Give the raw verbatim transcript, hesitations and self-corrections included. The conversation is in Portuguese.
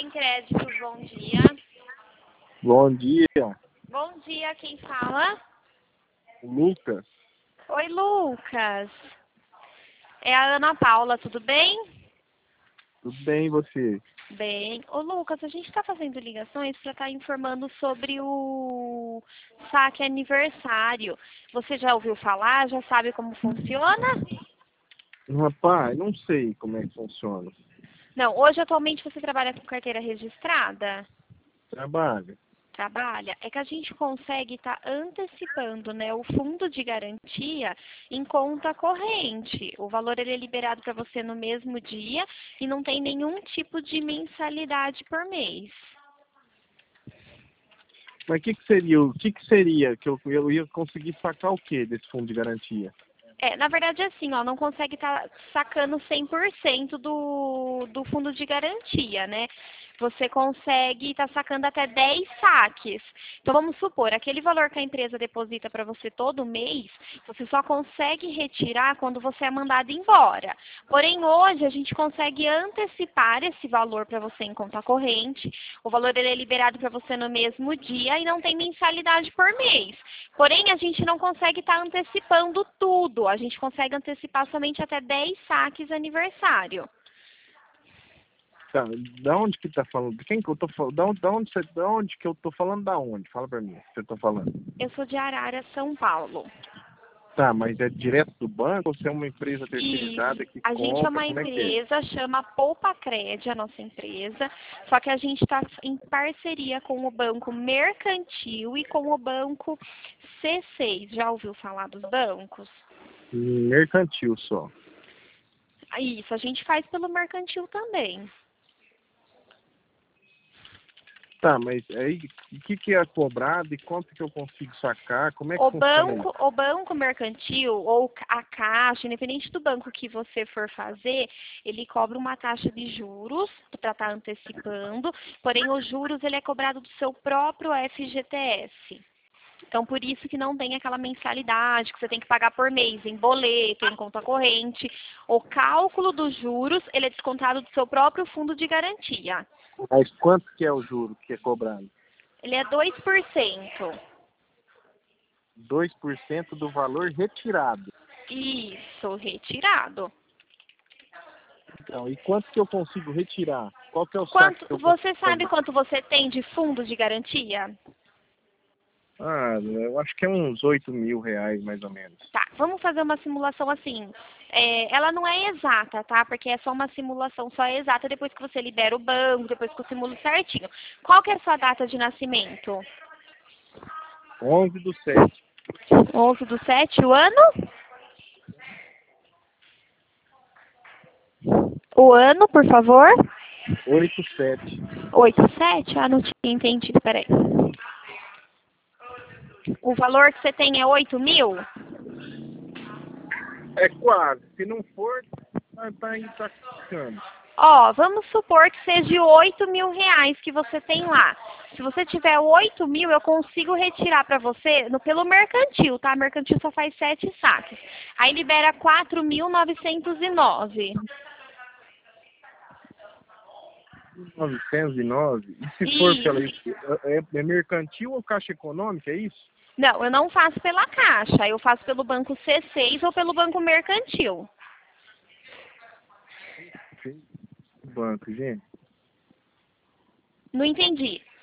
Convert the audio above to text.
Créditos, bom dia. Bom dia, Bom dia, quem fala? Lucas. Oi, Lucas. É a Ana Paula, tudo bem? Tudo bem e você? Bem. Ô, Lucas, a gente está fazendo ligações para estar informando sobre o saque aniversário. Você já ouviu falar? Já sabe como funciona? Rapaz, não sei como é que funciona. Não, hoje atualmente você trabalha com carteira registrada? Trabalho. Trabalha, é que a gente consegue estar antecipando, né, o fundo de garantia em conta corrente. O valor ele é liberado para você no mesmo dia e não tem nenhum tipo de mensalidade por mês. Mas o que, que seria, o que, que seria que eu, eu ia conseguir sacar o que desse fundo de garantia? É, na verdade, assim, ó, não consegue estar sacando cem por cento do, do fundo de garantia, né? Você consegue estar sacando até dez saques. Então, vamos supor, aquele valor que a empresa deposita para você todo mês, você só consegue retirar quando você é mandado embora. Porém, hoje, a gente consegue antecipar esse valor para você em conta corrente. O valor ele é liberado para você no mesmo dia e não tem mensalidade por mês. Porém, a gente não consegue estar antecipando tudo. A gente consegue antecipar somente até dez saques aniversário. Tá, da onde que tá falando? De quem que eu tô falando? Da onde, da onde, você, da onde que eu tô falando? Da onde? Fala pra mim, o que você tá falando. Eu sou de Arara, São Paulo. Tá, mas é direto do banco ou você é uma empresa terceirizada Isso. que A gente é compra? uma Como é que é? empresa, chama Poupa Cred, a nossa empresa, só que a gente está em parceria com o Banco Mercantil e com o Banco C seis. Já ouviu falar dos bancos? Mercantil só. Isso, a gente faz pelo Mercantil também. Tá, mas aí o que, que é cobrado e quanto que eu consigo sacar? Como é que O funciona isso? banco, o banco mercantil ou a caixa, independente do banco que você for fazer, ele cobra uma taxa de juros para estar antecipando, porém os juros ele é cobrado do seu próprio F G T S. Então, por isso que não tem aquela mensalidade que você tem que pagar por mês, em boleto, em conta corrente. O cálculo dos juros, ele é descontado do seu próprio fundo de garantia. Mas quanto que é o juro que é cobrado? Ele é dois por cento. Dois por cento do valor retirado. Isso, retirado. Então, e quanto que eu consigo retirar? Qual que é o saque que Quanto, eu você consigo sabe fazer? quanto você tem de fundo de garantia? Ah, eu acho que é uns oito mil reais, mais ou menos. Tá, vamos fazer uma simulação assim. É, ela não é exata, tá? Porque é só uma simulação, só é exata depois que você libera o banco, depois que eu simulo certinho. Qual que é a sua data de nascimento? onze do sete. onze do sete, o ano? O ano, por favor? oito sete. oito sete? Ah, não tinha entendido, peraí. O valor que você tem é oito mil? É quase. Se não for, tá, tá, aí, tá ficando. Ó, vamos supor que seja oito mil reais que você tem lá. Se você tiver oito mil, eu consigo retirar para você no, pelo mercantil, tá? Mercantil só faz sete saques. Aí libera quatro mil novecentos e nove. novecentos e nove. E se for pela. Isso. É, é mercantil ou caixa econômica, é isso? Não, eu não faço pela Caixa. Eu faço pelo Banco C seis ou pelo Banco Mercantil. Banco, gente. Não entendi.